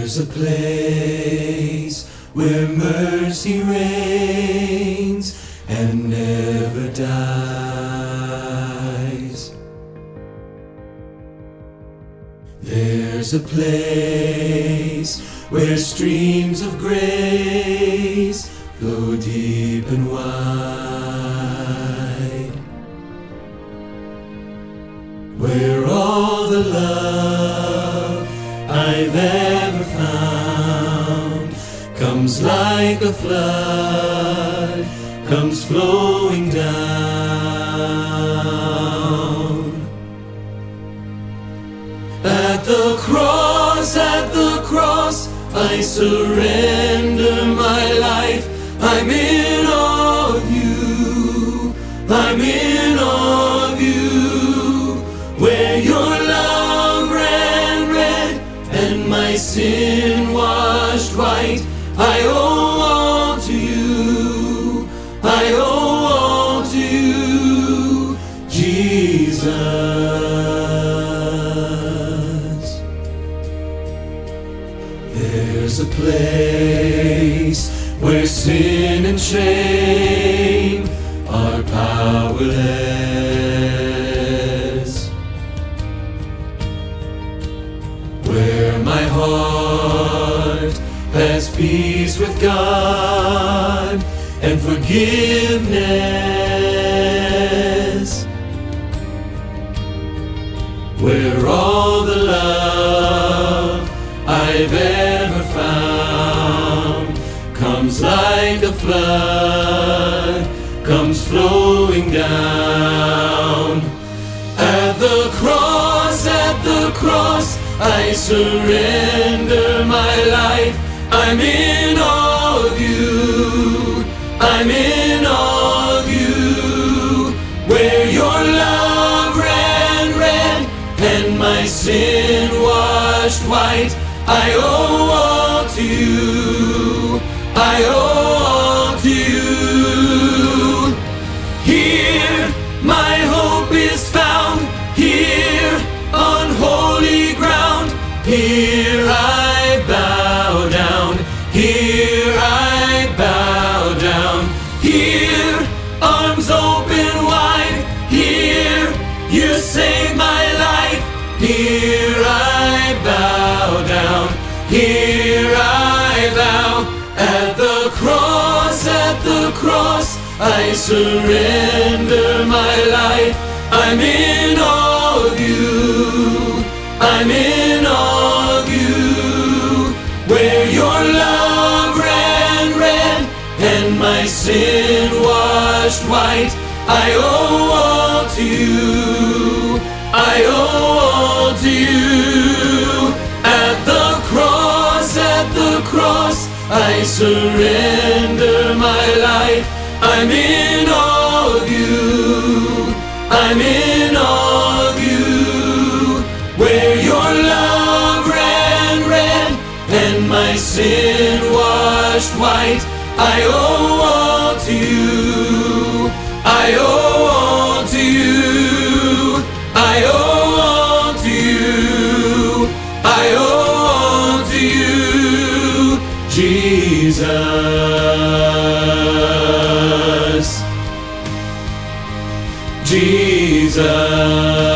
There's a place where mercy reigns and never dies. There's a place where streams of grace flow deep and wide, where all the love I've ever found comes like a flood, comes flowing down. At the cross, I surrender my life. I'm in awe of you, I'm in awe of you, where your love ran red and my sin washed white. I owe all to you, I owe all to you, Jesus. There's a place where sin and shame are powerless, where my heart has peace with God and forgiveness, where all the love I've ever found comes like a flood, comes flowing down. At the cross, I surrender my life. I'm in awe of you, I'm in awe of you, where your love ran red and my sin washed white. I owe all to you, I owe all to you. Here my hope is found, here on holy ground. Here I bow down, here I bow down. Here, arms open wide, here you save my life. Here I bow down, here I bow. At the cross, I surrender my life. I'm in awe of you, I'm in awe of you, where your love ran red and my sin washed white. I owe all to you, I owe all to you. At the cross, I surrender my life. I'm in awe of you, I'm in awe of you, where your love ran red and my sin washed white. I owe all to you, I owe all to you, I owe all to you, I owe all to you, Jesus, Jesus.